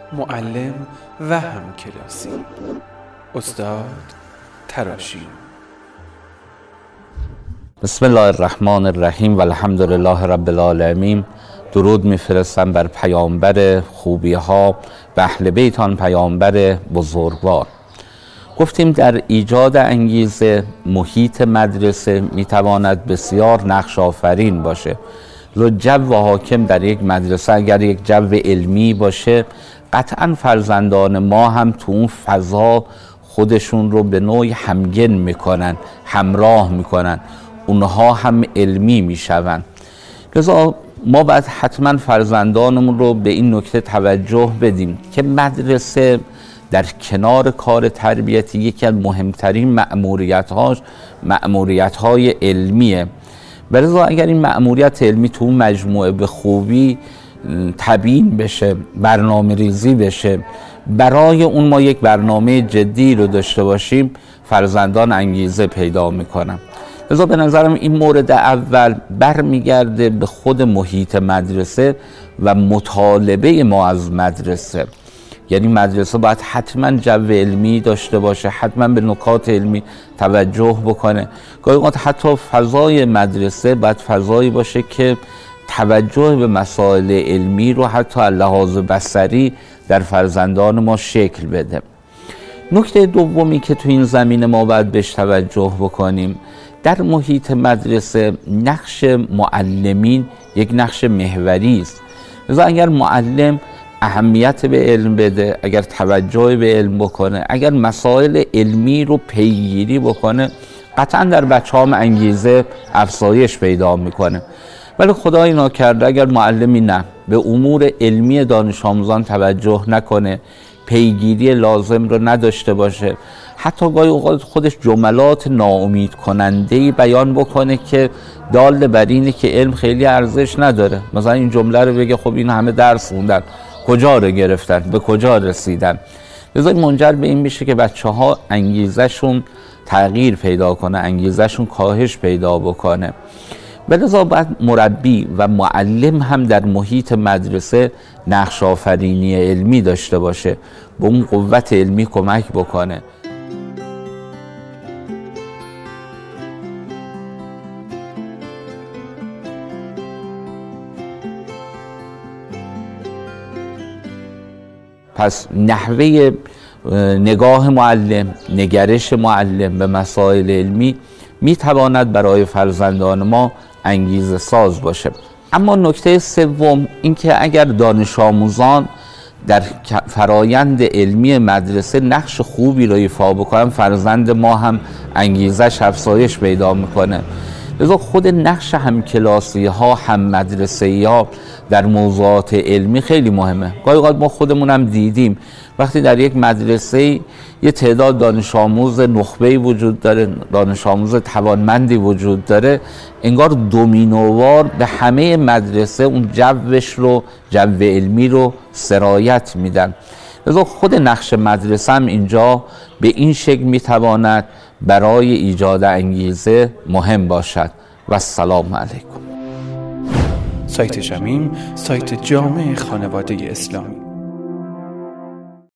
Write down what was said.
معلم و همکلاسی استاد تراشی. بسم الله الرحمن الرحیم و الحمد لله رب العالمین. درود میفرستم بر پیامبر خوبی ها و اهل بیت آن پیامبر بزرگوار. گفتیم در ایجاد انگیزه محیط مدرسه میتواند بسیار نقش آفرین باشه. جو حاکم در یک مدرسه اگر یک جو علمی باشه، قطعا فرزندان ما هم تو اون فضا خودشون رو به نوعی همگن میکنن، همراه میکنن، اونها هم علمی میشون. لذا ما باید حتما فرزندانمون رو به این نکته توجه بدیم که مدرسه در کنار کار تربیتی یکی از مهمترین مأموریت‌های علمیه. لذا اگر این مأموریت علمی تو مجموعه به خوبی تبیین بشه، برنامه ریزی بشه، برای اون ما یک برنامه جدی رو داشته باشیم، فرزندان انگیزه پیدا میکنن. لذا به نظرم این مورد اول برمیگرده به خود محیط مدرسه و مطالبه ما از مدرسه. یعنی مدرسه باید حتما جو علمی داشته باشه، حتما به نکات علمی توجه بکنه. گاهی اوقات حتی فضای مدرسه باید فضایی باشه که توجه به مسائل علمی رو حتی از لحاظ بصری در فرزندان ما شکل بده. نکته دومی که تو این زمینه ما باید بهش توجه بکنیم، در محیط مدرسه نقش معلمین یک نقش محوری است. لذا اگر معلم اهمیت به علم بده، اگر توجه به علم بکنه، اگر مسائل علمی رو پیگیری بکنه، قطعا در بچه‌ها انگیزه افزایش پیدا میکنه. ولی خدای ناکرده اگر معلمی نه به امور علمی دانش آموزان توجه نکنه، پیگیری لازم رو نداشته باشه، حتی گاهی اوقات خودش جملات ناامید کننده‌ای بیان بکنه که دال بر اینه که علم خیلی ارزش نداره. مثلا این جمله رو بگه خب این همه درس خوندن، کجا رو گرفتن، به کجا رسیدن. لذا منجر به این میشه که بچه‌ها انگیزشون تغییر پیدا کنه، انگیزشون کاهش پیدا بکنه. لذا باید مربی و معلم هم در محیط مدرسه نقش آفرینی علمی داشته باشه، به اون قوت علمی کمک بکنه. پس نحوه نگاه معلم، نگرش معلم به مسائل علمی میتواند برای فرزندان ما انگیزه ساز باشه. اما نکته سوم این که اگر دانش آموزان در فرایند علمی مدرسه نقش خوبی رو ایفا بکنن، فرزند ما هم انگیزش افزایش پیدا میکنه. لذا خود نقش همکلاسی ها، هم مدرسه‌ای ها در موضوعات علمی خیلی مهمه. گاهی اوقات ما خودمون هم دیدیم وقتی در یک مدرسه یه تعداد دانش آموز نخبه‌ای وجود داره، دانش آموز توانمندی وجود داره، انگار دومینووار به همه مدرسه اون جو علمی رو سرایت میدن. لذا خود نقش مدرسه هم اینجا به این شکل میتواند برای ایجاد انگیزه مهم باشد. و السلام علیکم. سایت شمیم، سایت جامع خانواده اسلامی.